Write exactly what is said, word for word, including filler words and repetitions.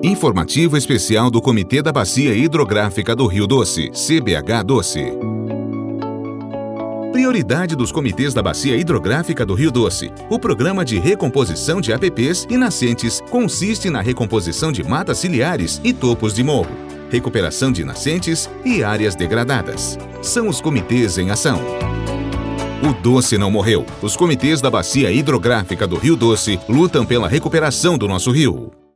Informativo especial do Comitê da Bacia Hidrográfica do Rio Doce, C B H Doce. Prioridade dos comitês da Bacia Hidrográfica do Rio Doce. O programa de recomposição de A P Ps e nascentes consiste na recomposição de matas ciliares e topos de morro, recuperação de nascentes e áreas degradadas. São os comitês em ação. O Doce não morreu. Os comitês da Bacia Hidrográfica do Rio Doce lutam pela recuperação do nosso rio.